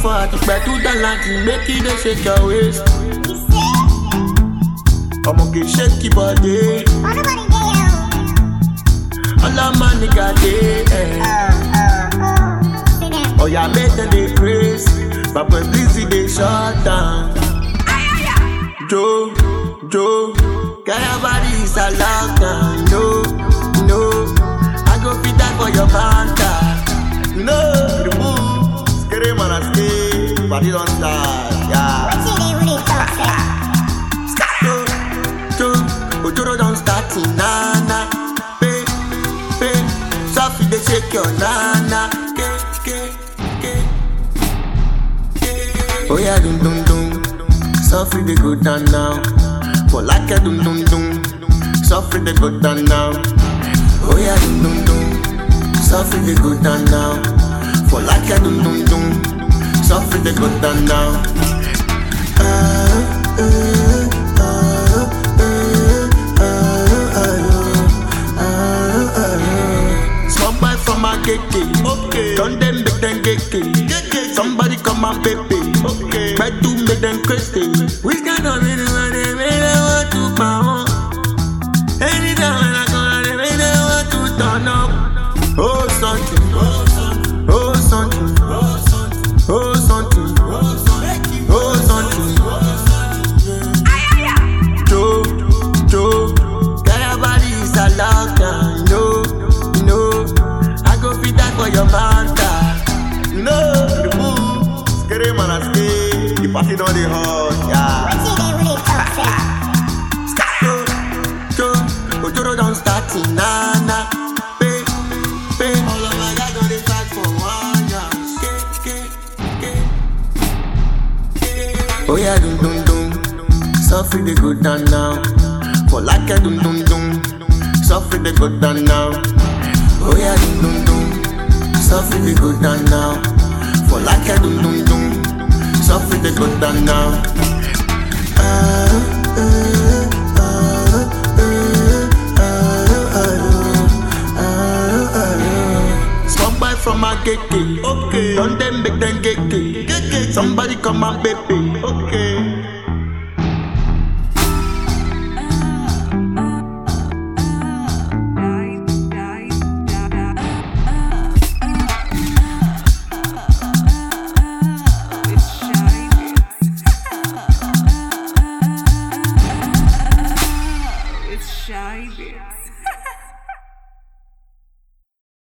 for her to pay to the land, make it dey shake your waist. I'ma get shaky body. All of my nigga dey. Oh yeah, make them dey praise, but when busy they shut down. Joe, get your body is a lockdown. No, I go fit that for your banta. No, the move, scary man a stay, body don't start, yeah. Ojoro don't start in nana, pay, softly they shake your nana, oh yeah, dum, softly they go down now. For like a dum, softly they go down now. Oh yeah, dum, softly they go down now. For like a dum, softly they go down now. Some boy from my keke, okay. Don't them make them keke. Somebody come and baby, okay. Try to make them crazy. We cannot really want them, they want to pound. Anytime when I come, they want to turn up. Oh something, oh something, oh something, oh something. Joe, get your body is a lockdown. No, I go fit that for your banta. No, the move, scary man a stay. The party don't dey hot, yeah. Ojoro don't start in nana, pay. All of my guys don't dey fight for one, yeah. Oh yeah, dum, softly they go down now. For like a dum, softly they go down now. Oh yeah, dum, softly they go down now. For like a dum, softly they go down now. Some boy from my keke, okay. Don't them make them keke. Somebody come and baby, okay.